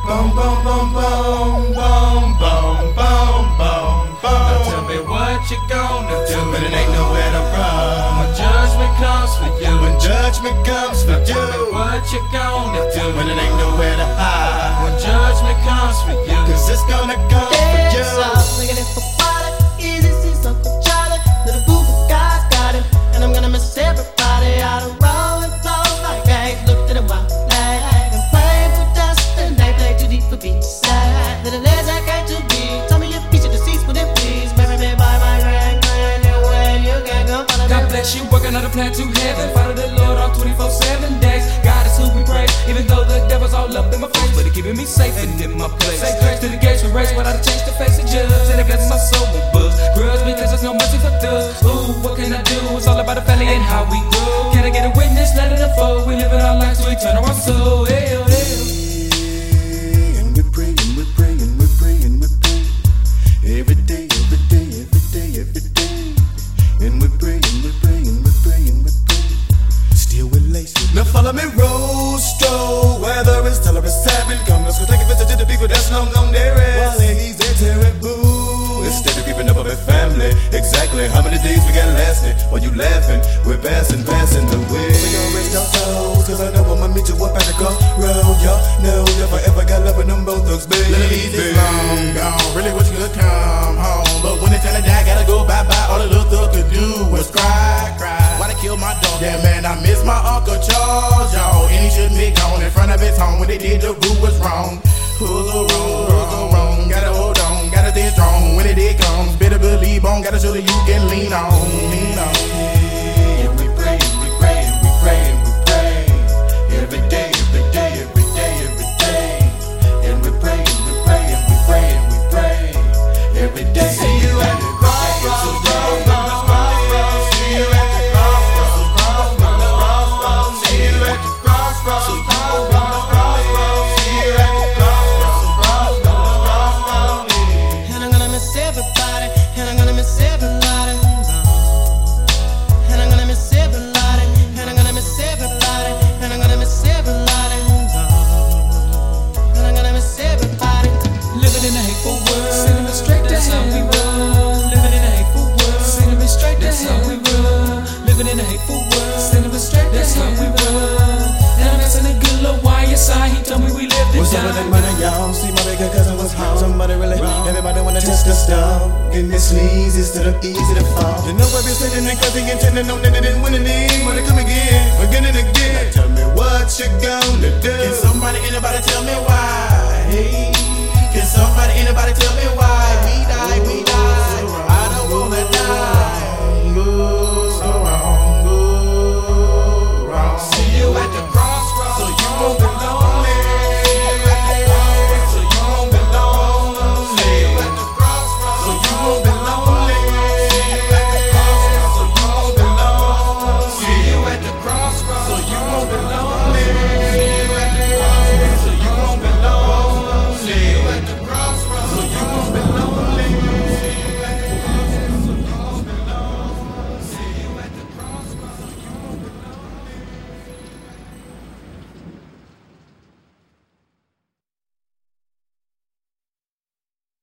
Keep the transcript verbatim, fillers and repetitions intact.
Boom, boom, boom, boom, boom, boom, boom, boom, boom. Now tell me what you gonna do when it ain't nowhere to run. When judgment comes for you, when judgment comes for you. Tell me what you gonna do when it ain't nowhere to hide. When judgment comes for you, 'cause it's gonna come for you. Making it for water, easy, see Uncle Charlie. Little boo guy's got him, and I'm gonna miss everybody out of roll and flow like eggs. Looked at a wild flag and played for dust, and they play too deep for beachside. Little legs I got to be. Tell me your feature deceased, would it please? Marry me by my grand grand, no way you can go follow me. God bless you, working on a plan to heaven. Follow the Lord all twenty-four seven days. God is who we praise, even though the devil's all up in my face, but he keeping me safe and in my place. Say grace to the gates we race, without a change to face the judge. And it blesses my soul with books. Grudge because there's no mercy for thugs. Ooh, what can I do? It's all about the family and how we grow. Can I get a witness? Let it unfold. We live in our lives to eternal our soul. Hell, hell. And we're praying, we're praying, we're praying, we're praying. Every day, every day, every day, every day. And we're praying, we're praying, we're praying, we're praying. Still with lace. Now follow me, Rostro. Whether it's tell or it's seven, come, let's go take a visit to the people that's long gone there is. While he's there, terrible. Instead of keeping up with family, exactly how many days we got lasting? While you laughing, we're passing, passing the way. We gon' rest our souls, 'cause I know I'ma meet you up at the crossroad. Y'all know if I ever got love with them both thugs, baby. Ladies long gone, really wish you could come home, but when it's time to die, gotta go bye-bye. All the little thug could do was cry, cry. Why they kill my dog? Yeah, man, I miss my Uncle Charles, y'all. And he shouldn't be gone in front of his home. When they did, the rule was wrong. Who's so wrong, who's so wrong? Gotta hold on, gotta stay strong. When it, it comes, better believe on. Gotta show that you can lean on, lean on. And we pray, we pray, we pray, we pray. Every day, every day, every day, every day. And we pray, we pray, we pray, we pray. Every day. See you at the crossroads, crossroads, crossroads. See you at the crossroads, crossroads, crossroads. See you at the crossroads, crossroads, crossroads. See you at the crossroads, crossroads, crossroads. And I'm gonna miss everybody, and I'm gonna miss everybody. And I'm gonna miss everybody, and I'm gonna miss everybody, and I'm gonna miss everybody. And I'm gonna miss everybody. Living in a hateful world, sending me straight to hell. That's how we roll. Living in a hateful world, sending me straight to hell. That's how we roll. Living in a hateful world, sending me straight to hell. That's how we roll. And I'm asking a good little Y S I. He told me we lived to What's up with that money, y'all? See my bigger cousin was home. Somebody really wrong. Everybody wanna test the stuff. Getting this sneeze instead of easy to fall. You know I've been sitting there cause he intending on that they didn't win any. Wanna come again, again and again. Now tell me what you gonna do. Can somebody, anybody tell me